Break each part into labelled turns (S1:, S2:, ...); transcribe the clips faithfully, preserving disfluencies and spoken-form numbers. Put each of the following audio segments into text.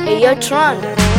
S1: Hey, yo, Tron.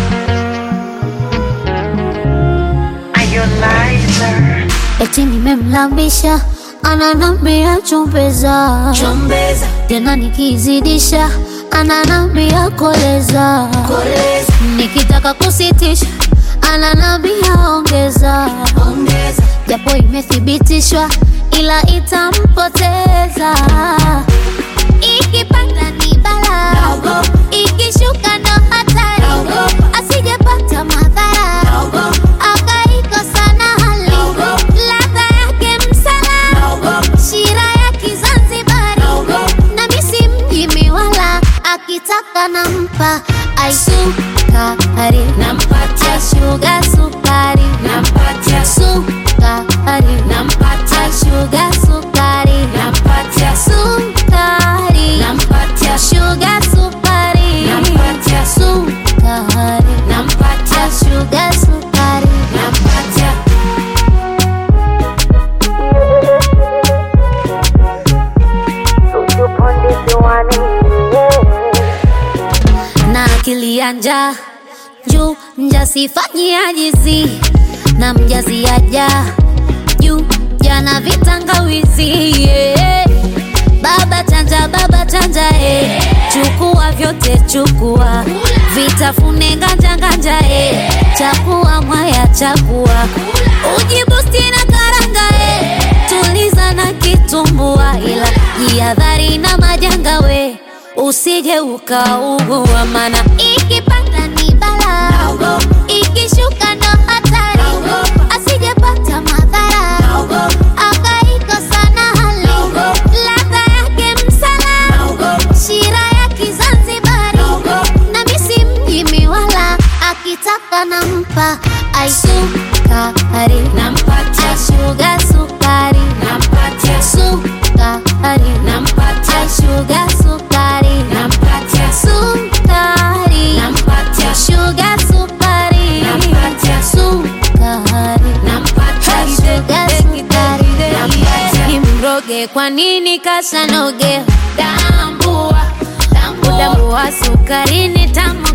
S2: Eti nimemlambisha ananambia chumbeza,
S1: Chumbeza.
S2: Tena nikizidisha ananambia koleza,
S1: Koleza.
S2: Nikitaka kusitisha ananambia ongeza,
S1: Ongeza.
S2: Japo imethibitishwa ila itampoteza. Ikipanda ni bala,
S1: Naogopa.
S2: Ikishuka ndo hatari,
S1: Naogopa.
S2: Asijapata madhara,
S1: Naogopa.
S2: akaikosa na hali,
S1: Naogopa.
S2: ladha yake msala,
S1: Naogopa.
S2: shira ya Kizanzibari,
S1: Naogopa.
S2: na misi mjimi wala, akitaka nampa aisukari,
S1: Nampatia.
S2: Sugar sukari,
S1: Nampatia.
S2: sukari,
S1: Nampatia.
S2: Sugar sukari,
S1: Nampatia.
S2: sukari,
S1: Nampatia.
S2: Sugar sukari,
S1: Nampatia.
S2: sukari,
S1: Nampatia.
S2: Sugar sukari.
S1: Nampatia.
S2: Na akili ya njaa juu mjasifanyi ajizi na mjazi aja juu jana vitangawizi, yeah. Baba chanja baba chanja, eh. Chukua vyote chukua, vitafune nganja nganja, eh. Chakua mwaya chakua, ujibusti na karanga, eh. Tuliza na kitumbua, ila jihadhari na majanga, we usije ukaugua, mana ikipanda ni bala,
S1: Naogopa.
S2: ikishuka ndo hatari,
S1: Naogopa.
S2: asijapata madhara,
S1: Naogopa.
S2: akaikosa na hali,
S1: Naogopa.
S2: ladha yake msala,
S1: Naogopa.
S2: shira ya Kizanzibari,
S1: Naogopa.
S2: na misi mjimi wala, akitaka nampa aisukari,
S1: Nampatia.
S2: Sugar sukari,
S1: Nampatia.
S2: sukari,
S1: Nampatia.
S2: Sugar sukari,
S1: Nampatia.
S2: sukari,
S1: Nampatia.
S2: Sugar sukari,
S1: Nampatia.
S2: sukari,
S1: Nampatia.
S2: Sugar sukari.
S1: Nampatia.
S2: Nimroge kwa nini kasanoge,
S1: Tambua. Tambua.
S2: udambua sukari ni tamu